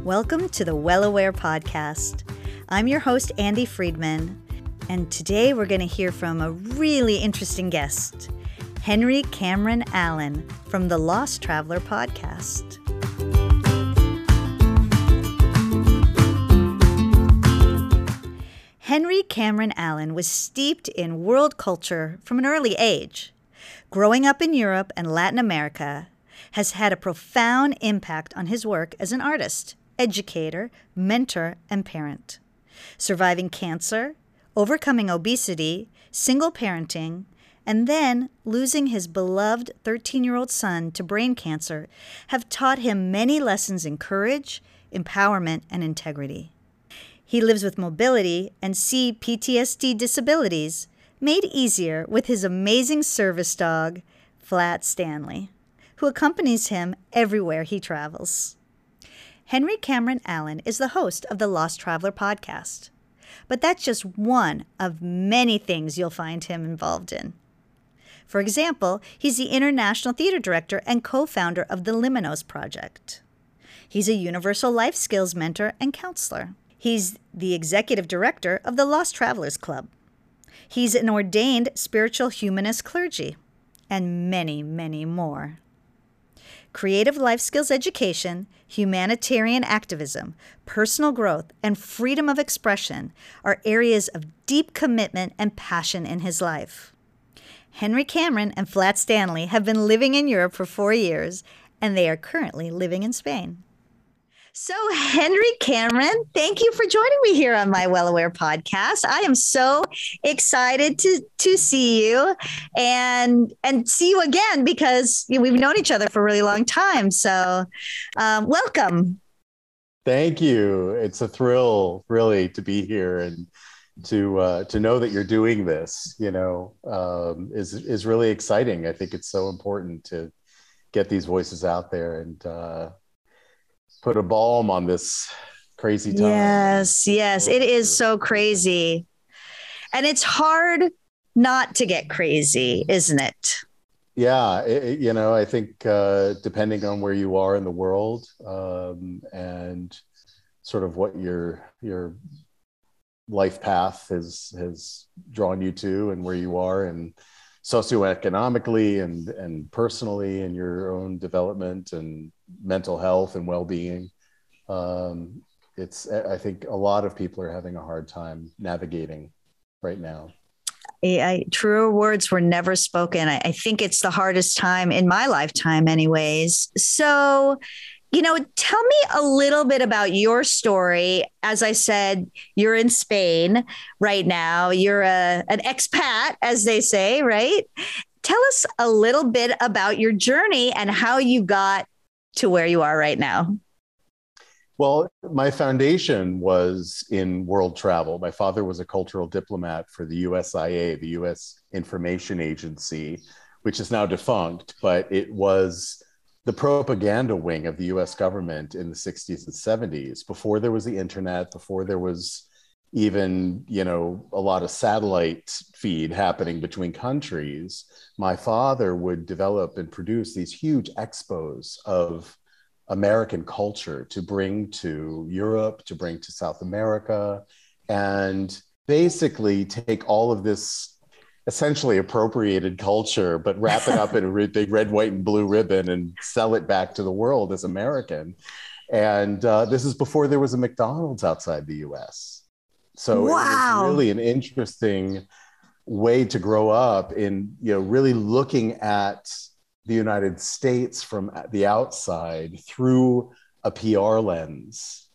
Welcome to the Well Aware Podcast. I'm your host, Andy Friedman, and today we're going to hear from a really interesting guest, Henry Cameron Allen from the Lost Traveler Podcast. Henry Cameron Allen was steeped in world culture from an early age. Growing up in Europe and Latin America has had a profound impact on his work as an artist, educator, mentor, and parent. Surviving cancer, overcoming obesity, single parenting, and then losing his beloved 13-year-old son to brain cancer have taught him many lessons in courage, empowerment, and integrity. He lives with mobility and PTSD disabilities made easier with his amazing service dog, Flat Stanley, who accompanies him everywhere he travels. Henry Cameron Allen is the host of the Lost Traveler Podcast, but that's just one of many things you'll find him involved in. For example, he's the International Theater Director and co-founder of the Liminose Project. He's a universal life skills mentor and counselor. He's the executive director of the Lost Travelers Club. He's an ordained spiritual humanist clergy, and many, many more. Creative life skills education, humanitarian activism, personal growth, and freedom of expression are areas of deep commitment and passion in his life. Henry Cameron and Flat Stanley have been living in Europe for 4 years, and they are currently living in Spain. So, Henry Cameron, thank you for joining me here on my Well Aware podcast. I am so excited to see you and see you again because we've known each other for a really long time. So, welcome. Thank you. It's a thrill, really, to be here and to know that you're doing this. Is really exciting. I think it's so important to get these voices out there and put a balm on this crazy time. Yes, it is so crazy. And it's hard not to get crazy, isn't it? Yeah, I think depending on where you are in the world and sort of what your life path has drawn you to and where you are and socioeconomically and personally in your own development and mental health and well-being. I think a lot of people are having a hard time navigating right now. Truer words were never spoken. I think it's the hardest time in my lifetime anyways. So, tell me a little bit about your story. As I said, you're in Spain right now. You're an expat, as they say, right? Tell us a little bit about your journey and how you got to where you are right now. Well, my foundation was in world travel. My father was a cultural diplomat for the USIA, the U.S. Information Agency, which is now defunct, but it was the propaganda wing of the US government in the 60s and 70s, before there was the internet, before there was even, a lot of satellite feed happening between countries. My father would develop and produce these huge expos of American culture to bring to Europe, to bring to South America, and basically take all of this essentially appropriated culture, but wrap it up in a big red, white, and blue ribbon and sell it back to the world as American. And this is before there was a McDonald's outside the US. So Wow. It was really an interesting way to grow up in, really looking at the United States from the outside through a PR lens,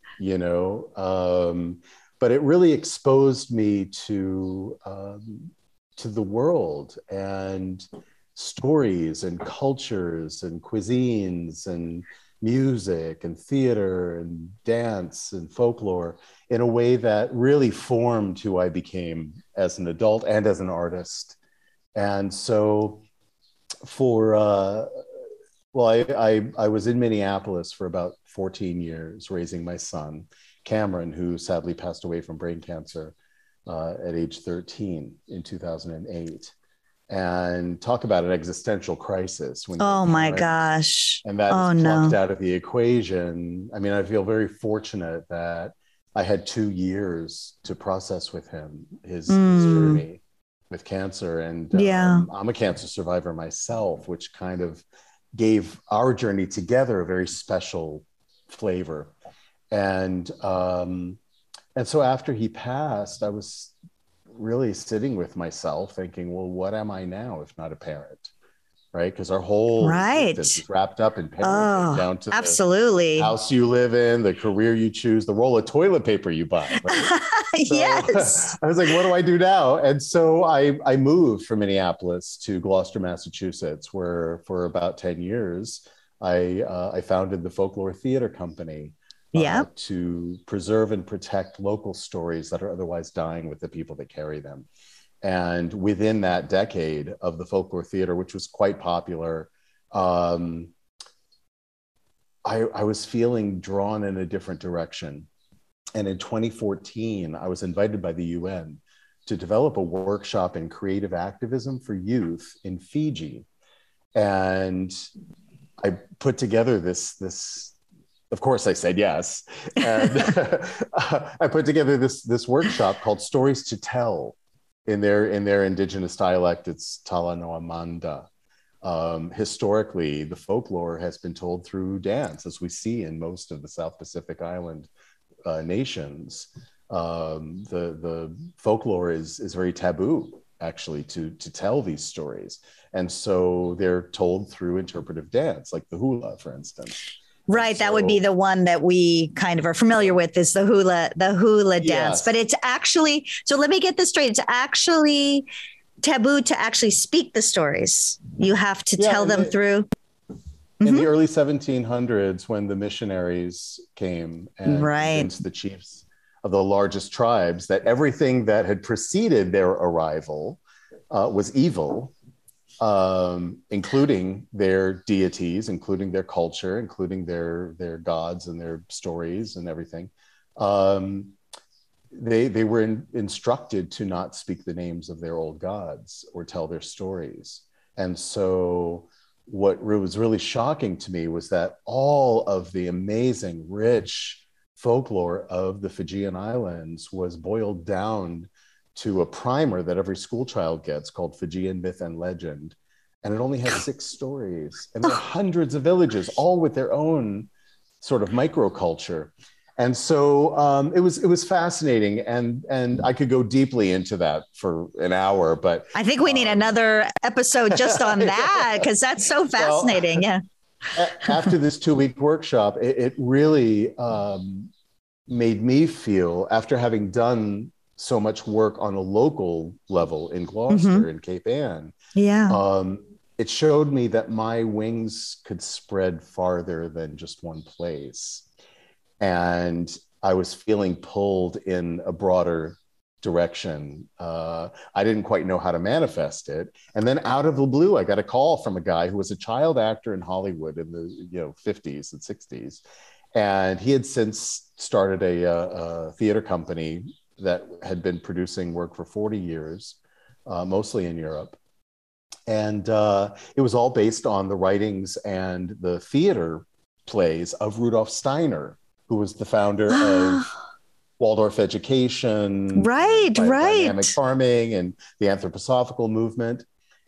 but it really exposed me to the world and stories and cultures and cuisines and music and theater and dance and folklore in a way that really formed who I became as an adult and as an artist. And so I was in Minneapolis for about 14 years raising my son, Cameron, who sadly passed away from brain cancer at age 13 in 2008. And talk about an existential crisis when you're Oh a my parent, gosh. and that is Oh plucked no. out of the equation. I mean, I feel very fortunate that I had 2 years to process with him his Mm, journey with cancer. And yeah. I'm a cancer survivor myself, which kind of gave our journey together a very special flavor. And and so after he passed, I was really sitting with myself thinking, well, what am I now if not a parent? Right? Because our whole existence Right. is wrapped up in parenting, Oh, down to the absolutely. house you live in, the career you choose, the roll of toilet paper you buy, right? So Yes. I was like, what do I do now? And so I moved from Minneapolis to Gloucester, Massachusetts, where for about 10 years, I founded the Folklore Theater Company Yeah. to preserve and protect local stories that are otherwise dying with the people that carry them. And within that decade of the folklore theater, which was quite popular, um, I was feeling drawn in a different direction. And in 2014, I was invited by the UN to develop a workshop in creative activism for youth in Fiji. And I put together this of course I said yes. And I put together this workshop called Stories to Tell. In their indigenous dialect, it's Talanoa. Historically, the folklore has been told through dance, as we see in most of the South Pacific Island nations. The folklore is very taboo, actually, to tell these stories, and so they're told through interpretive dance, like the hula, for instance. And Right. That would be so, the one that we kind of are familiar with is the hula dance. But yes, it's actually, so let me get this straight. It's actually taboo to actually speak the stories. You have to yeah, tell them through. in the Mhm. early 1700s, when the missionaries came and Right. convinced the chiefs of the largest tribes that everything that had preceded their arrival was evil, including their deities, including their culture, including their gods and their stories and everything. Um, they were instructed to not speak the names of their old gods or tell their stories. And so what was really shocking to me was that all of the amazing, rich folklore of the Fijian Islands was boiled down to a primer that every school child gets called Fijian Myth and Legend. And it only has 6 stories. And there are hundreds of villages, all with their own sort of microculture. And so it was fascinating, and I could go deeply into that for an hour, but I think we need another episode just on that because that's so well, fascinating. Yeah. after this 2 week workshop, it really made me feel, after having done so much work on a local level in Mm-hmm. Gloucester and Cape Ann, Yeah. it showed me that my wings could spread farther than just one place. And I was feeling pulled in a broader direction. I didn't quite know how to manifest it. And then out of the blue, I got a call from a guy who was a child actor in Hollywood in the 50s and 60s. And he had since started a theater company that had been producing work for 40 years, mostly in Europe. And it was all based on the writings and the theater plays of Rudolf Steiner, who was the founder of Waldorf education and Right. biodynamic Right. farming and the anthroposophical movement.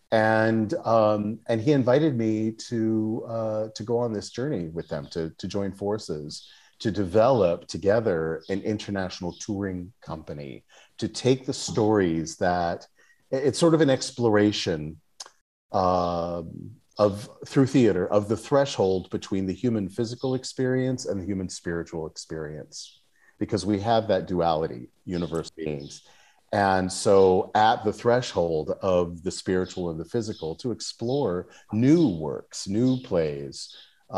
And he invited me to go on this journey with them, to join forces, to develop together an international touring company, to take the stories that it's sort of an exploration uh, of through theater of the threshold between the human physical experience and the human spiritual experience, because we have that duality, universe beings. And so at the threshold of the spiritual and the physical, to explore new works, new plays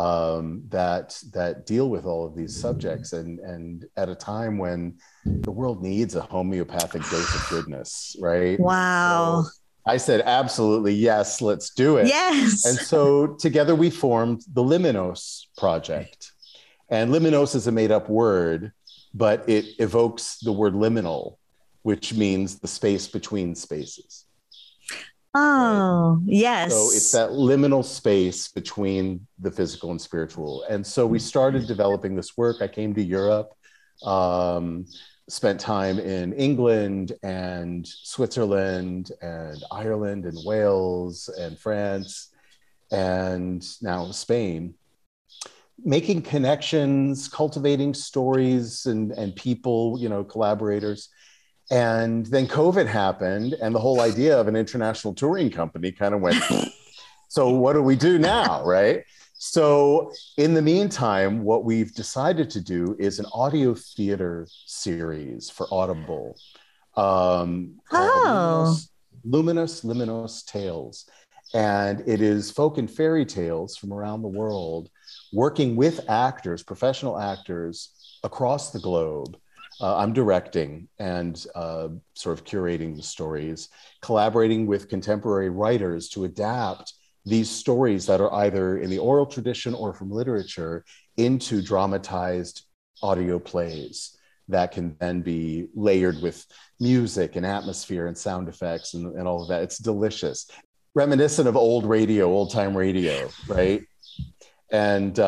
that deal with all of these subjects, and at a time when the world needs a homeopathic dose of goodness, right? And Wow. so I said, absolutely, yes, let's do it. And Yes. so together we formed the Liminos Project. And Liminos is a made up word, but it evokes the word liminal, which means the space between spaces. Oh, So it's yes. that liminal space between the physical and spiritual. And so we started developing this work. I came to Europe, um, spent time in England and Switzerland and Ireland and Wales and France and now Spain, making connections, cultivating stories and people, collaborators. And then COVID happened, and the whole idea of an international touring company kind of went, so what do we do now, right? So in the meantime, what we've decided to do is an audio theater series for Audible called Oh, Luminous Tales. And it is folk and fairy tales from around the world, working with actors, professional actors across the globe. I'm directing and sort of curating the stories, collaborating with contemporary writers to adapt these stories that are either in the oral tradition or from literature into dramatized audio plays that can then be layered with music and atmosphere and sound effects and all of that. It's delicious, reminiscent of old time radio, right? And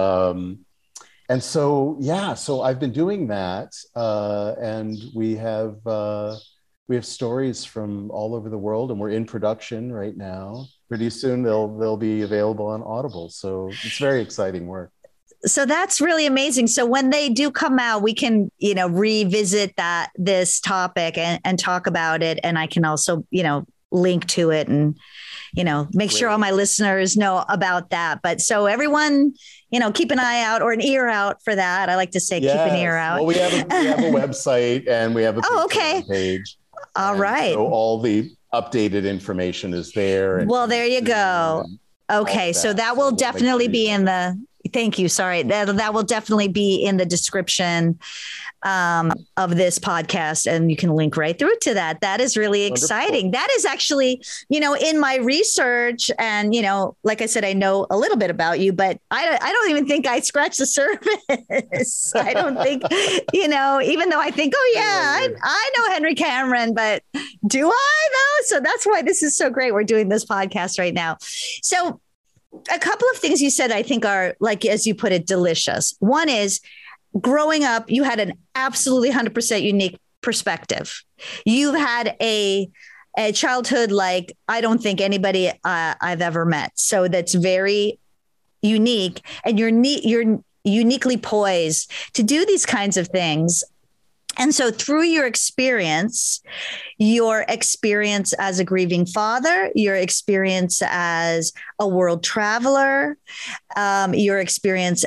so I've been doing that, and we have stories from all over the world, and we're in production right now. Pretty soon they'll be available on Audible, so it's very exciting work. so that's really amazing. So when they do come out, we can, revisit this topic and talk about it. And I can also, link to it and, make sure all my listeners know about that. But so everyone, keep an eye out or an ear out for that. I like to say, keep an ear out. Well, we have a website and we have a okay page. All right. So all the updated information is there. Well, there you go. Okay. So that will definitely be in the, thank you. Sorry. That will definitely be in the description of this podcast, and you can link right through to that. That is really exciting. Wonderful. That is actually, in my research, and like I said, I know a little bit about you, but I don't even think I scratched the surface. I don't think, even though I think, oh yeah, I know Henry Cameron, but do I though? So that's why this is so great. We're doing this podcast right now. So a couple of things you said I think are, like, as you put it, delicious. One is, growing up, you had an absolutely 100% unique perspective. You've had a childhood like I don't think anybody I've ever met. So that's very unique, and you're uniquely poised to do these kinds of things. And so through your experience as a grieving father, your experience as a world traveler, your experience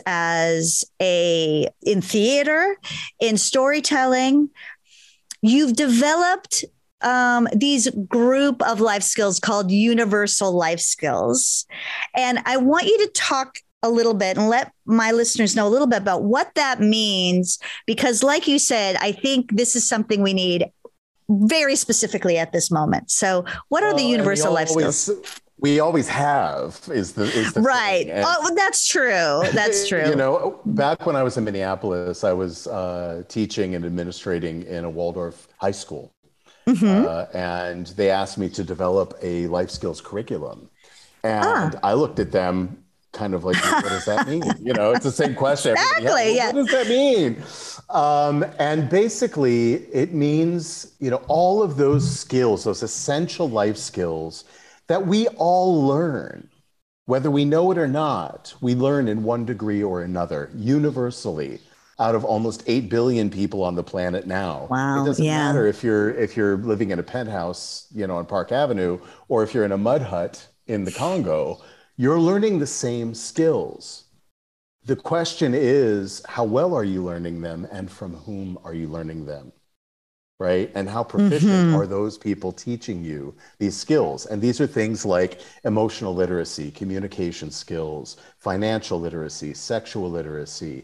in theater, in storytelling, you've developed these group of life skills called universal life skills. And I want you to talk a little bit and let my listeners know a little bit about what that means, because like you said, I think this is something we need very specifically at this moment. So what are the universal life skills? We always have is the right. Oh, that's true. That's true. Back when I was in Minneapolis, I was teaching and administrating in a Waldorf high school. Mm-hmm. And they asked me to develop a life skills curriculum. And I looked at them kind of like, what does that mean? It's the same question. Exactly. Yeah. What does that mean? And basically it means, all of those skills, those essential life skills that we all learn, whether we know it or not, we learn in one degree or another, universally, out of almost 8 billion people on the planet now. Wow. It doesn't matter if you're living in a penthouse, on Park Avenue, or if you're in a mud hut in the Congo. You're learning the same skills. The question is, how well are you learning them, and from whom are you learning them, right? And how proficient are those people teaching you these skills? And these are things like emotional literacy, communication skills, financial literacy, sexual literacy,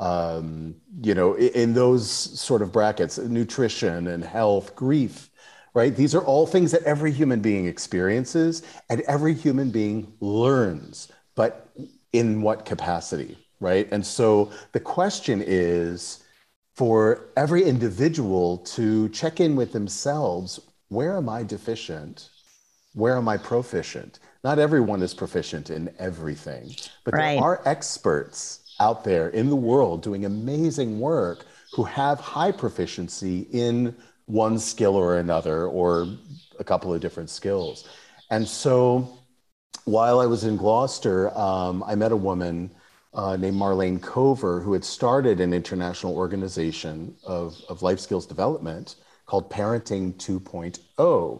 in those sort of brackets, nutrition and health, grief. Right? These are all things that every human being experiences and every human being learns, but in what capacity, right? And so the question is for every individual to check in with themselves. Where am I deficient? where am I proficient? Not everyone is proficient in everything, but there Right. are experts out there in the world doing amazing work who have high proficiency in one skill or another, or a couple of different skills. And so while I was in Gloucester, I met a woman named Marlene Cover, who had started an international organization of life skills development called Parenting 2.0.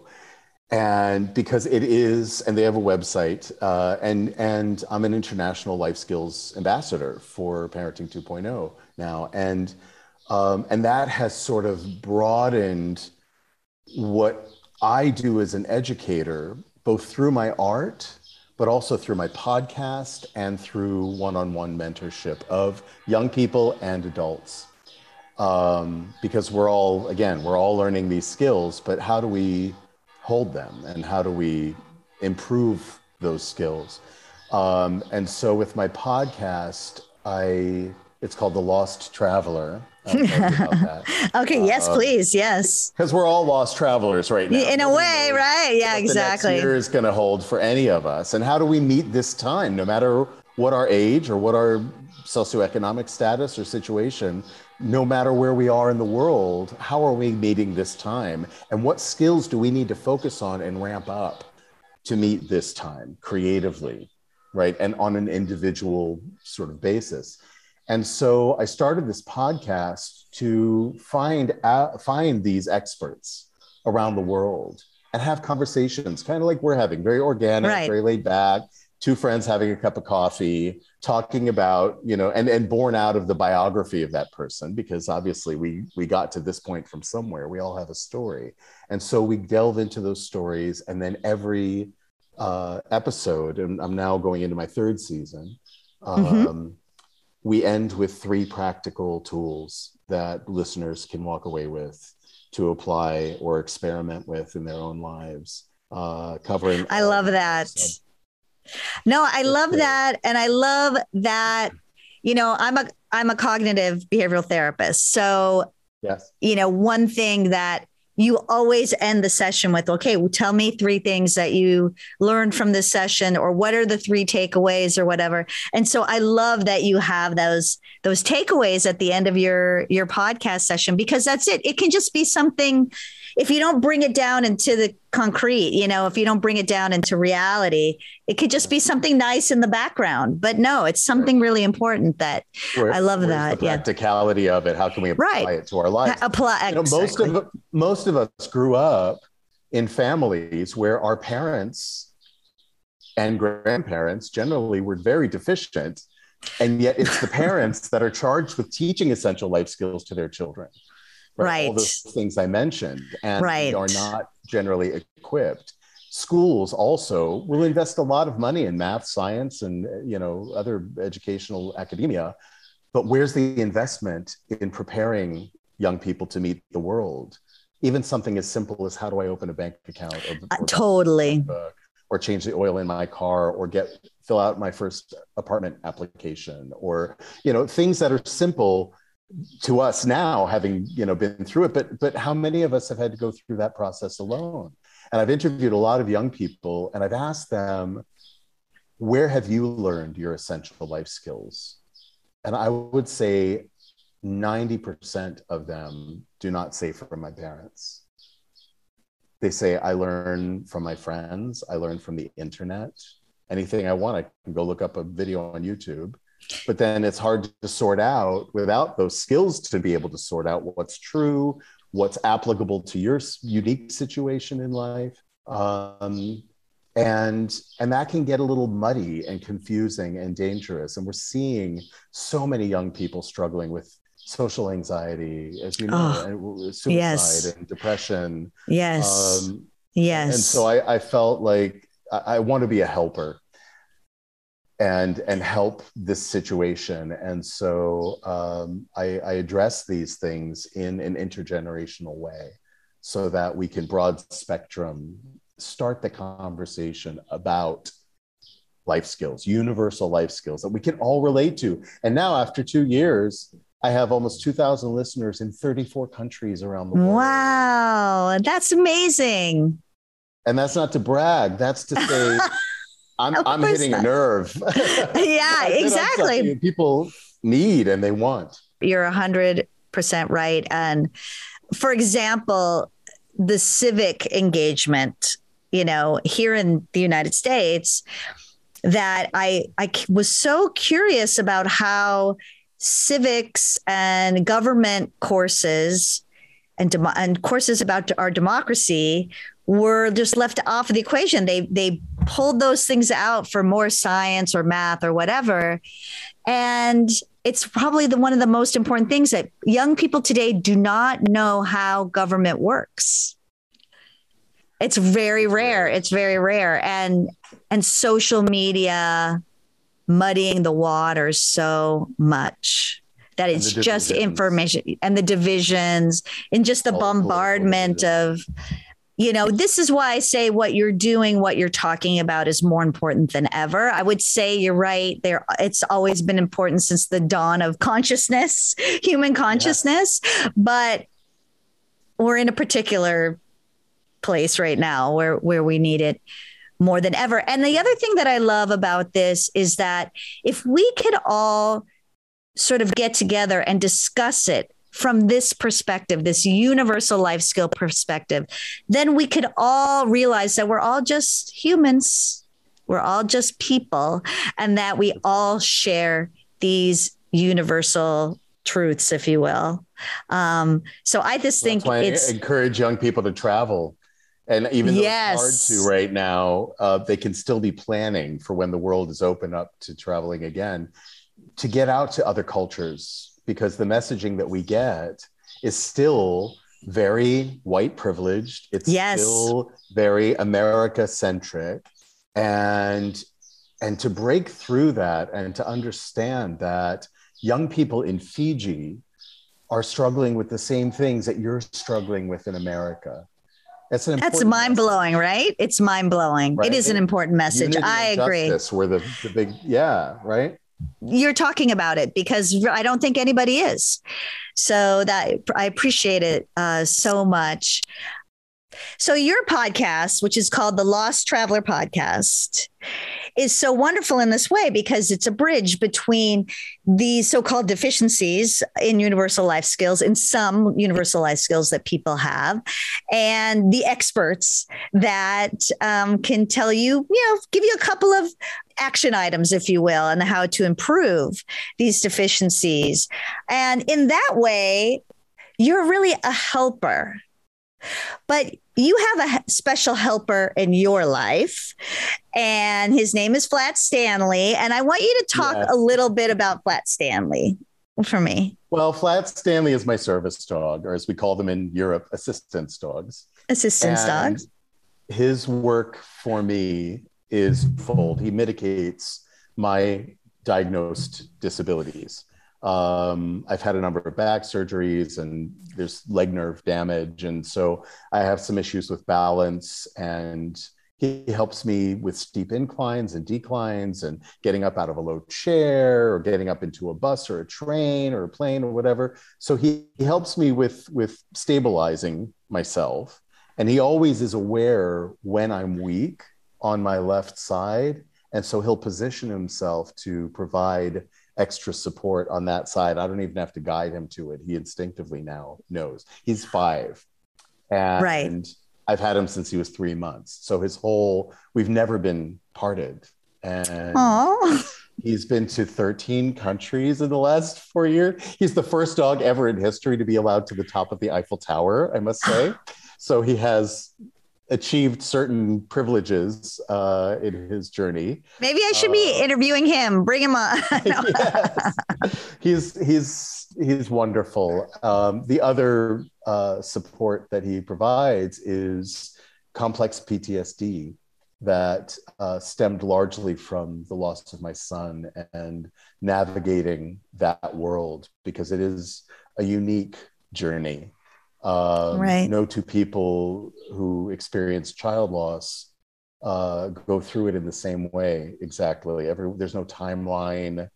And because it is, and they have a website, and I'm an international life skills ambassador for Parenting 2.0 now, and that has sort of broadened what I do as an educator, both through my art, but also through my podcast and through one-on-one mentorship of young people and adults. Because we're all learning these skills, but how do we hold them and how do we improve those skills? And so with my podcast, it's called The Lost Traveler. I'll tell you about that. Okay. Yes, please. Yes. Because we're all lost travelers right now. In a way, right? Yeah, exactly. The next year is going to hold for any of us. And how do we meet this time, no matter what our age or what our socioeconomic status or situation, no matter where we are in the world, how are we meeting this time? And what skills do we need to focus on and ramp up to meet this time creatively, right? And on an individual sort of basis. And so I started this podcast to find these experts around the world and have conversations, kind of like we're having, very organic, right, very laid back, two friends having a cup of coffee, talking about, and born out of the biography of that person, because obviously we got to this point from somewhere. We all have a story. And so we delve into those stories, and then every episode, and I'm now going into my third season, we end with 3 practical tools that listeners can walk away with to apply or experiment with in their own lives, covering. I love that. No, I love that. And I love that, I'm a cognitive behavioral therapist. So, yes, one thing that you always end the session with, okay, well, tell me 3 things that you learned from this session, or what are the 3 takeaways or whatever. And so I love that you have those takeaways at the end of your podcast session, because that's it. It can just be something, if you don't bring it down into the concrete, if you don't bring it down into reality, it could just be something nice in the background. But no, it's something really important that I love that. The practicality of it. How can we apply it to our lives? Exactly. Most of us grew up in families where our parents and grandparents generally were very deficient. And yet it's the parents that are charged with teaching essential life skills to their children. Right. All those things I mentioned, and we are not generally equipped. Schools also will invest a lot of money in math, science, and other educational academia. But where's the investment in preparing young people to meet the world? Even something as simple as, how do I open a bank account? Totally. Or change the oil in my car, or fill out my first apartment application, or things that are simple to us now, having been through it, but how many of us have had to go through that process alone? And I've interviewed a lot of young people, and I've asked them, where have you learned your essential life skills? And I would say 90% of them do not say from my parents. They say, I learn from my friends, I learn from the internet. Anything I want, I can go look up a video on YouTube. But then it's hard to sort out without those skills to be able to sort out what's true, what's applicable to your unique situation in life. And that can get a little muddy and confusing and dangerous. And we're seeing so many young people struggling with social anxiety, as you know, and suicide and depression. Yes. And so I felt like I want to be a helper and help this situation. And so I address these things in an intergenerational way, so that we can broad spectrum start the conversation about life skills, universal life skills that we can all relate to. And now, after 2 years, I have almost 2,000 listeners in 34 countries around the world. Wow, that's amazing. And that's not to brag. That's to say, I'm hitting a nerve. Yeah, exactly. People need and they want. You're 100% right. And for example, the civic engagement, here in the United States, that I was so curious about how civics and government courses and courses about our democracy were just left off of the equation. They pulled those things out for more science or math or whatever. And it's probably one of the most important things that young people today do not know how government works. It's very rare. It's very rare. And social media muddying the waters so much that it's just information and the divisions and just the bombardment of, this is why I say what you're doing, what you're talking about is more important than ever. I would say you're right there. It's always been important since the dawn of consciousness, human consciousness, but we're in a particular place right now where we need it more than ever. And the other thing that I love about this is that if we could all sort of get together and discuss it from this perspective, this universal life skill perspective, then we could all realize that we're all just humans. We're all just people, and that we all share these universal truths, if you will. So I just think I encourage young people to travel. And even though it's hard to right now, they can still be planning for when the world is open up to traveling again, to get out to other cultures, because the messaging that we get is still very white privileged. It's still very America centric. And to break through that and to understand that young people in Fiji are struggling with the same things that you're struggling with in America. That's mind blowing, right? It's mind blowing. Right? It is an important message. Unity I agree. Were the big, right? You're talking about it because I don't think anybody is. So that I appreciate it so much. So your podcast, which is called the Lost Traveler Podcast, is so wonderful in this way because it's a bridge between the so-called deficiencies in universal life skills, in some universal life skills that people have, and the experts that can tell you, give you a couple of action items, if you will, and how to improve these deficiencies. And in that way, you're really a helper. But you have a special helper in your life, and his name is Flat Stanley. And I want you to talk a little bit about Flat Stanley for me. Well, Flat Stanley is my service dog, or as we call them in Europe, assistance dogs. Assistance dogs. His work for me is fold. He mitigates my diagnosed disabilities. I've had a number of back surgeries and there's leg nerve damage. And so I have some issues with balance, and he helps me with steep inclines and declines and getting up out of a low chair or getting up into a bus or a train or a plane or whatever. So he helps me with stabilizing myself. And he always is aware when I'm weak on my left side. And so he'll position himself to provide extra support on that side. I don't even have to guide him to it. He instinctively now knows. He's 5. And I've had him since he was 3 months. So we've never been parted. And he's been to 13 countries in the last 4 years. He's the first dog ever in history to be allowed to the top of the Eiffel Tower, I must say. So he has achieved certain privileges in his journey. Maybe I should be interviewing him. Bring him on. Yes. He's wonderful. The other support that he provides is complex PTSD that stemmed largely from the loss of my son and navigating that world, because it is a unique journey. No two people who experience child loss go through it in the same way exactly. There's no timeline,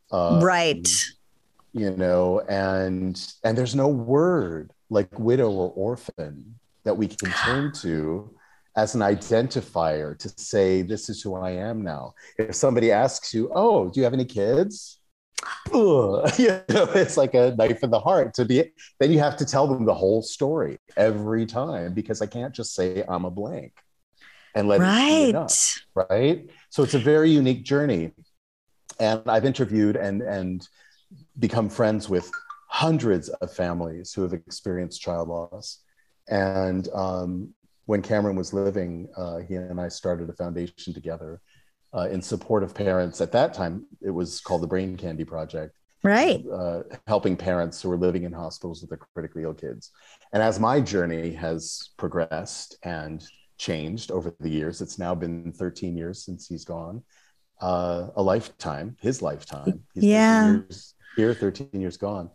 and there's no word like widow or orphan that we can turn to as an identifier to say, this is who I am now. If somebody asks you, oh, do you have any kids? It's like a knife in the heart to be, then you have to tell them the whole story every time, because I can't just say I'm a blank and let it be enough, right? So it's a very unique journey. And I've interviewed and become friends with hundreds of families who have experienced child loss. And when Cameron was living, he and I started a foundation together in support of parents. At that time, it was called the Brain Candy Project. Right. Helping parents who are living in hospitals with their critically ill kids. And as my journey has progressed and changed over the years, it's now been 13 years since he's gone, a lifetime, his lifetime. He's 13 years here, 13 years gone.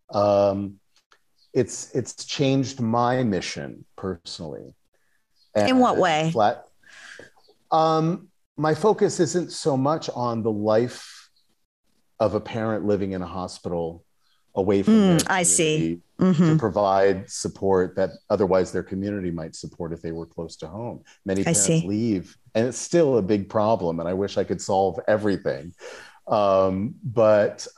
It's changed my mission personally. And in what way? My focus isn't so much on the life of a parent living in a hospital away from their community. I see. To provide support that otherwise their community might support if they were close to home. Many parents leave, and it's still a big problem, and I wish I could solve everything. But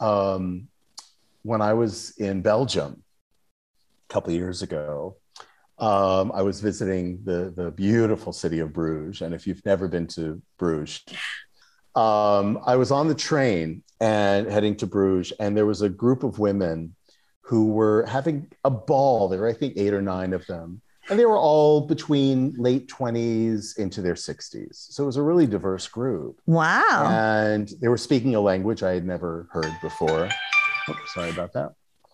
when I was in Belgium a couple of years ago, I was visiting the beautiful city of Bruges. And if you've never been to Bruges, I was on the train and heading to Bruges, and there was a group of women who were having a ball. There were, I think, 8 or 9 of them. And they were all between late 20s into their 60s. So it was a really diverse group. Wow. And they were speaking a language I had never heard before. Oh, sorry about that.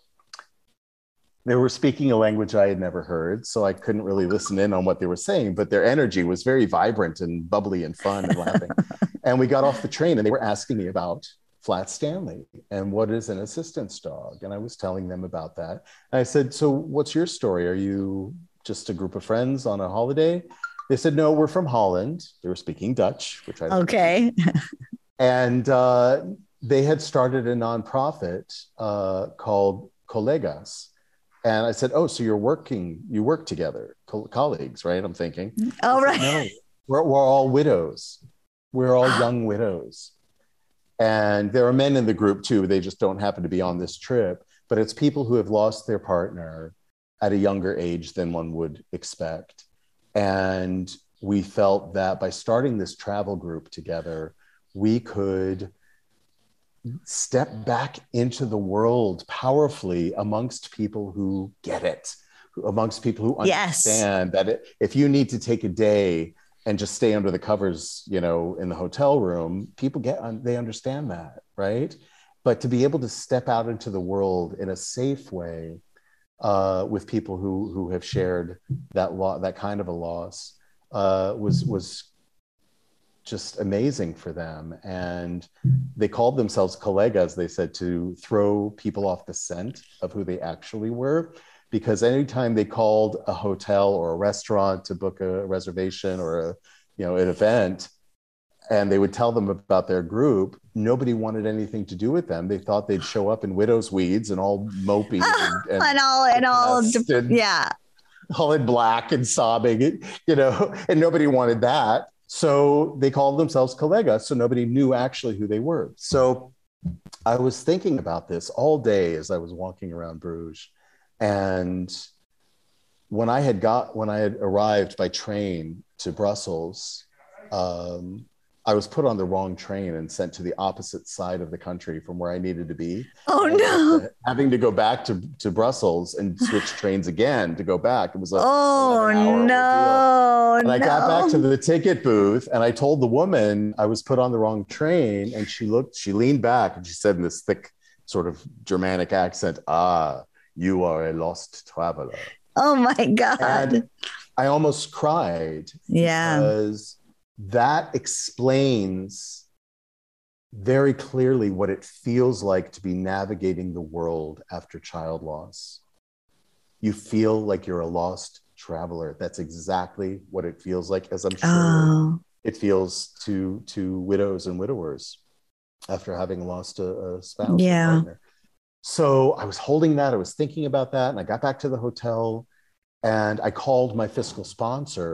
They were speaking a language I had never heard, so I couldn't really listen in on what they were saying, but their energy was very vibrant and bubbly and fun and laughing. And we got off the train and they were asking me about Flat Stanley and what is an assistance dog. And I was telling them about that. And I said, so what's your story? Are you just a group of friends on a holiday? They said, no, we're from Holland. They were speaking Dutch, which I okay. And they had started a nonprofit called Collega's. And I said, oh, so you work together, colleagues, right? I'm thinking. Oh, right. No, we're all widows. We're all young widows. And there are men in the group too. They just don't happen to be on this trip. But it's people who have lost their partner at a younger age than one would expect. And we felt that by starting this travel group together, we could step back into the world powerfully amongst people who get it, amongst people who understand that if you need to take a day and just stay under the covers, in the hotel room, people they understand that, right? But to be able to step out into the world in a safe way with people who have shared that kind of a loss was just amazing for them. And they called themselves Collega's, they said, to throw people off the scent of who they actually were. Because anytime they called a hotel or a restaurant to book a reservation or an event, and they would tell them about their group, nobody wanted anything to do with them. They thought they'd show up in widow's weeds and all mopey all in black and sobbing, and nobody wanted that. So they called themselves Collega's, so nobody knew actually who they were. So I was thinking about this all day as I was walking around Bruges. And when I had arrived by train to Brussels, I was put on the wrong train and sent to the opposite side of the country from where I needed to be. Oh, no. Having to go back to Brussels and switch trains again to go back. It was a And I got back to the ticket booth and I told the woman I was put on the wrong train, and she leaned back and she said in this thick sort of Germanic accent, you are a lost traveler. Oh my God. And I almost cried. Yeah. Because that explains very clearly what it feels like to be navigating the world after child loss. You feel like you're a lost traveler. That's exactly what it feels like, as I'm sure it feels to widows and widowers after having lost a spouse or partner. So I was holding that, I was thinking about that, and I got back to the hotel and I called my fiscal sponsor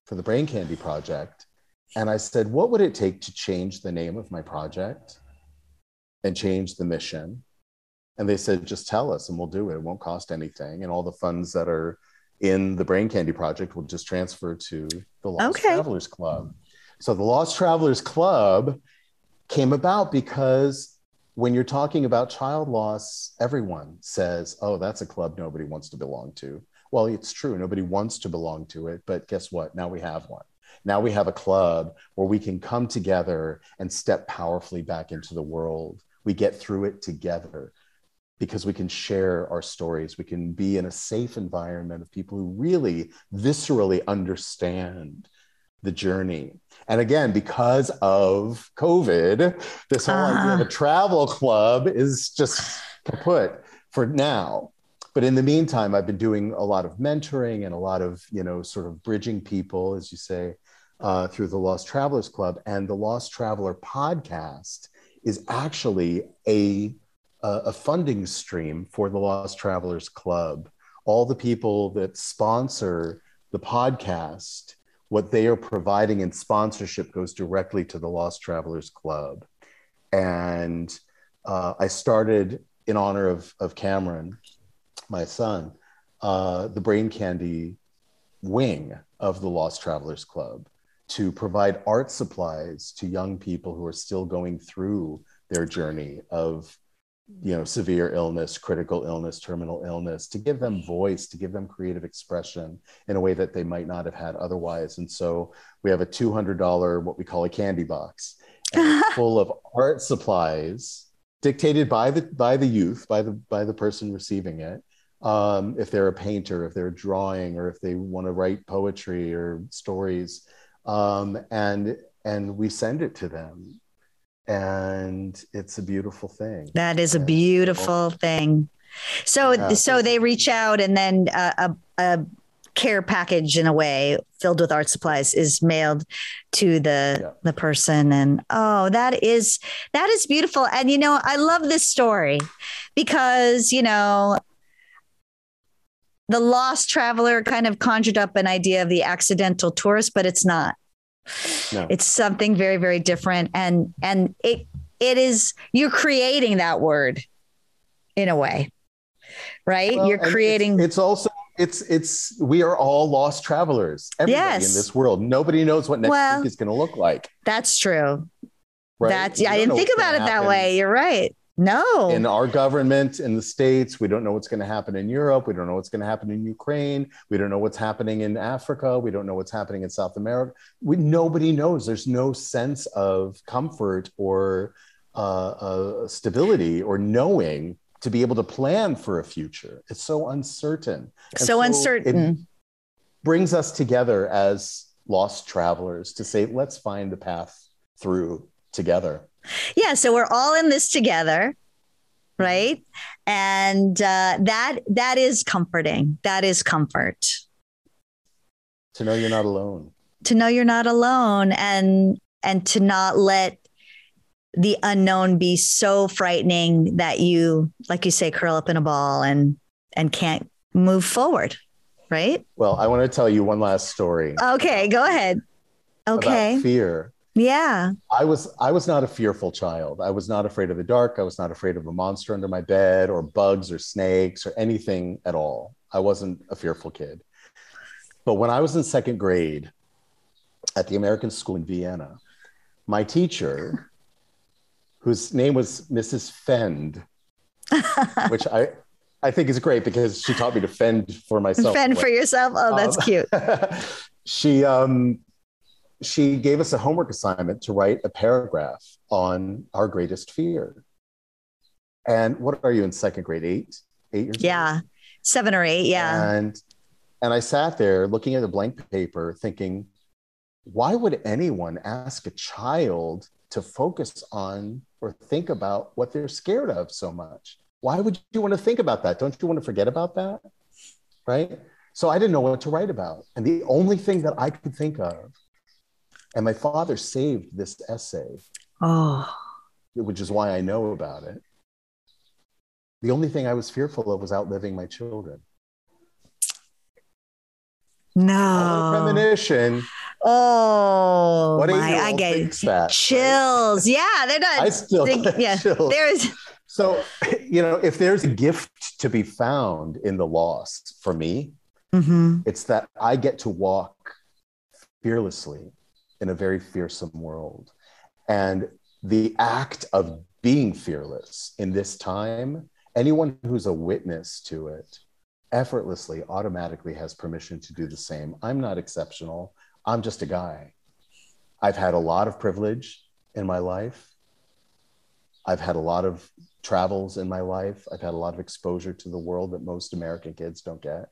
for the Brain Candy Project. And I said, what would it take to change the name of my project and change the mission? And they said, just tell us and we'll do it. It won't cost anything. And all the funds that are in the Brain Candy Project will just transfer to the Lost Travelers Club. So the Lost Travelers Club came about because when you're talking about child loss, everyone says, oh, that's a club nobody wants to belong to. Well, it's true. Nobody wants to belong to it. But guess what? Now we have one. Now we have a club where we can come together and step powerfully back into the world. We get through it together because we can share our stories. We can be in a safe environment of people who really viscerally understand the journey. And again, because of COVID, this whole idea of a travel club is just kaput for now. But in the meantime, I've been doing a lot of mentoring and a lot of, sort of bridging people, as you say, through the Lost Travelers Club. And the Lost Traveler podcast is actually a funding stream for the Lost Travelers Club. All the people that sponsor the podcast, what they are providing in sponsorship goes directly to the Lost Travelers Club. And I started, in honor of Cameron, my son, the Brain Candy wing of the Lost Travelers Club to provide art supplies to young people who are still going through their journey of severe illness, critical illness, terminal illness, to give them voice, to give them creative expression in a way that they might not have had otherwise. And so we have a $200, what we call a candy box, and it's full of art supplies dictated by the youth, by the person receiving it. If they're a painter, if they're drawing, or if they want to write poetry or stories, and we send it to them. And it's a beautiful thing. That is a beautiful thing. So they reach out, and then a care package, in a way, filled with art supplies, is mailed to the person. And that is beautiful. And I love this story because the Lost Traveler kind of conjured up an idea of the accidental tourist, but it's not. No. It's something very, very different. And it is, you're creating that word in a way, right? Well, you're creating. It's also, we are all lost travelers. Everybody in this world. Nobody knows what next week is going to look like. That's true. Right? I didn't think about it that way. You're right. No. In our government in the States, we don't know what's going to happen in Europe. We don't know what's going to happen in Ukraine. We don't know what's happening in Africa. We don't know what's happening in South America. Nobody knows. There's no sense of comfort or stability or knowing to be able to plan for a future. It's so uncertain. So uncertain. It brings us together as lost travelers to say, let's find the path through together. Yeah, so we're all in this together, right? And that is comforting. That is comfort. To know you're not alone. To know you're not alone, and to not let the unknown be so frightening that you, like you say, curl up in a ball and can't move forward, right? Well, I want to tell you one last story. Okay, go ahead. Okay. About fear. Yeah. I was not a fearful child. I was not afraid of the dark. I was not afraid of a monster under my bed or bugs or snakes or anything at all. I wasn't a fearful kid. But when I was in second grade at the American School in Vienna, my teacher, whose name was Mrs. Fend, which I think is great because she taught me to fend for myself. Fend for yourself? Oh, that's cute. She gave us a homework assignment to write a paragraph on our greatest fear. And what are you in second grade? 8 years old? Yeah, 7 or 8. Yeah. And I sat there looking at a blank paper thinking, why would anyone ask a child to focus on or think about what they're scared of so much? Why would you want to think about that? Don't you want to forget about that? Right? So I didn't know what to write about. And the only thing that I could think of, and my father saved this essay, which is why I know about it. The only thing I was fearful of was outliving my children. No. Premonition Oh What my, I 8-year-old get thinks that, right? chills. Yeah, they're not. I still get chills. There's So, if there's a gift to be found in the loss for me, it's that I get to walk fearlessly in a very fearsome world. And the act of being fearless in this time, anyone who's a witness to it effortlessly, automatically has permission to do the same. I'm not exceptional. I'm just a guy. I've had a lot of privilege in my life. I've had a lot of travels in my life. I've had a lot of exposure to the world that most American kids don't get.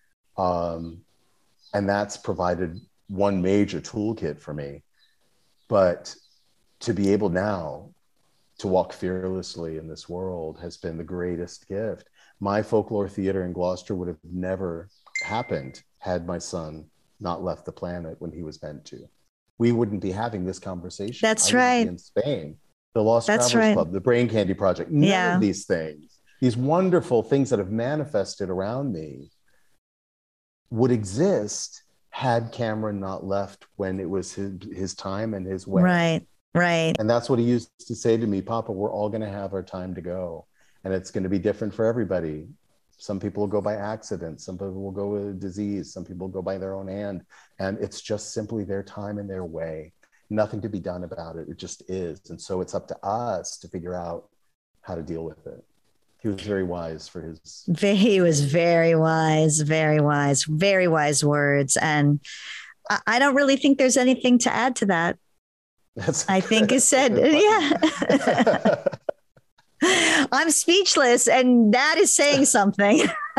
And that's provided one major toolkit for me. But to be able now to walk fearlessly in this world has been the greatest gift. My folklore theater in Gloucester would have never happened had my son not left the planet when he was meant to. We wouldn't be having this conversation. That's I right. Be in Spain, the Lost That's Travelers right. Club, the Brain Candy Project, none of these things, these wonderful things that have manifested around me would exist had Cameron not left when it was his time and his way. Right. Right. And that's what he used to say to me, Papa, we're all going to have our time to go. And it's going to be different for everybody. Some people will go by accident. Some people will go with a disease. Some people go by their own hand. And it's just simply their time and their way. Nothing to be done about it. It just is. And so it's up to us to figure out how to deal with it. He was very wise for his. He was very wise, very wise, very wise words. And I don't really think there's anything to add to that. I think you said, yeah. I'm speechless, and that is saying something.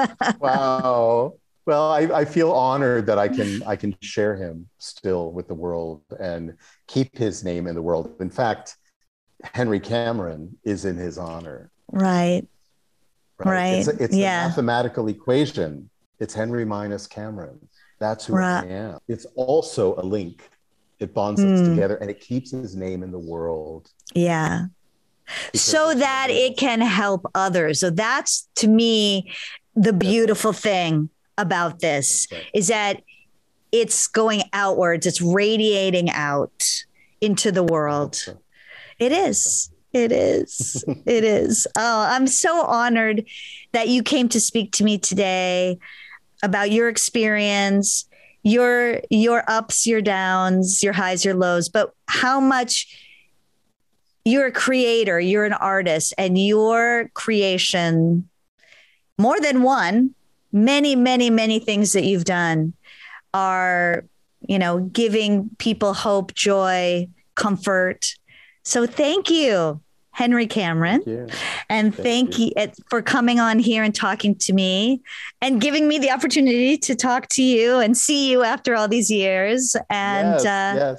Wow. Well, I feel honored that I can share him still with the world and keep his name in the world. In fact, Henry Cameron is in his honor. Right. Right. It's a mathematical equation. It's Henry minus Cameron. That's who I am. It's also a link. It bonds us together, and it keeps his name in the world. Yeah. So that it can help others. So that's, to me, the beautiful thing about this is that it's going outwards. It's radiating out into the world. It is. It is. It is. Oh, I'm so honored that you came to speak to me today about your experience, your ups, your downs, your highs, your lows, but how much you're a creator, you're an artist, and your creation, more than one, many, many, many things that you've done are, giving people hope, joy, comfort. So thank you, Henry Cameron. Thank you. And thank you for coming on here and talking to me and giving me the opportunity to talk to you and see you after all these years. And, yes.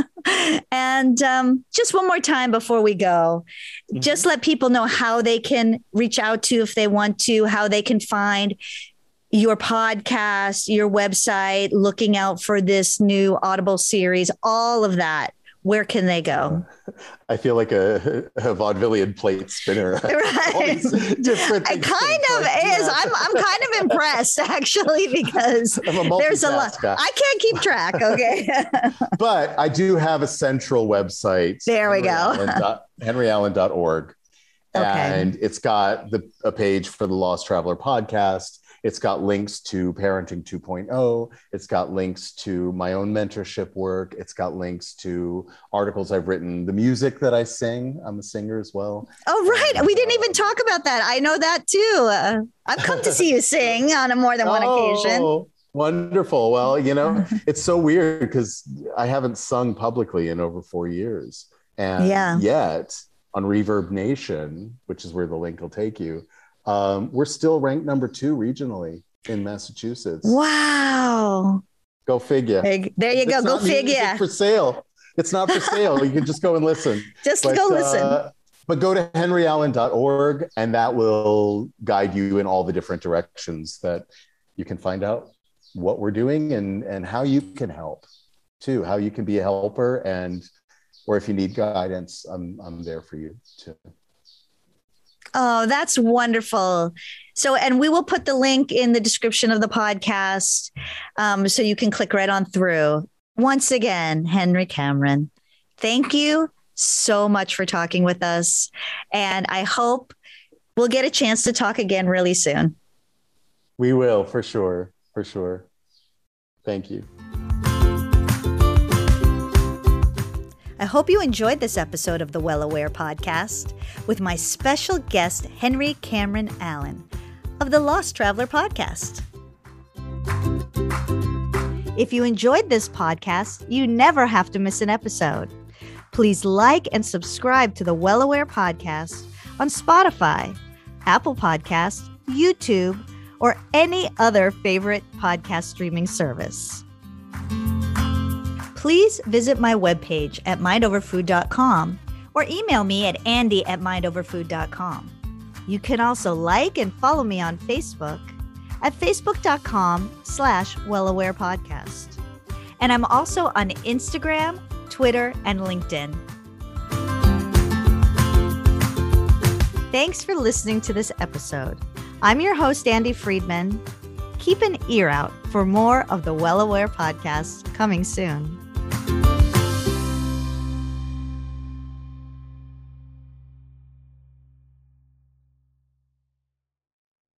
and just one more time before we go, just let people know how they can reach out to, if they want to, how they can find your podcast, your website, looking out for this new Audible series, all of that. Where can they go? I feel like a vaudevillian plate spinner. Right. It kind of is. I'm kind of impressed, actually, because there's a lot. I can't keep track. Okay. But I do have a central website. There we go. henryallen.org. Okay. And it's got a page for the Lost Traveler podcast. It's got links to Parenting 2.0. It's got links to my own mentorship work. It's got links to articles I've written, the music that I sing. I'm a singer as well. Oh, right. We didn't even talk about that. I know that too. I've come to see you sing on more than one occasion. Wonderful. Well, it's so weird because I haven't sung publicly in over 4 years. And yet on Reverb Nation, which is where the link will take you, we're still ranked number 2 regionally in Massachusetts. Go figure. There you go. Go figure. For sale. It's not for sale. You can just go and listen. Go listen. But go to henryallen.org, and that will guide you in all the different directions that you can find out what we're doing and how you can help too, how you can be a helper, or if you need guidance, I'm there for you too. Oh, that's wonderful. So, and we will put the link in the description of the podcast so you can click right on through. Once again, Henry Cameron, thank you so much for talking with us. And I hope we'll get a chance to talk again really soon. We will, for sure. For sure. Thank you. I hope you enjoyed this episode of the Well Aware podcast with my special guest, Henry Cameron Allen of the Lost Traveler podcast. If you enjoyed this podcast, you never have to miss an episode. Please like and subscribe to the Well Aware podcast on Spotify, Apple Podcasts, YouTube, or any other favorite podcast streaming service. Please visit my webpage at mindoverfood.com or email me at andy@mindoverfood.com. You can also like and follow me on Facebook at facebook.com/wellawarepodcast. And I'm also on Instagram, Twitter, and LinkedIn. Thanks for listening to this episode. I'm your host, Andy Friedman. Keep an ear out for more of the Well Aware podcast coming soon.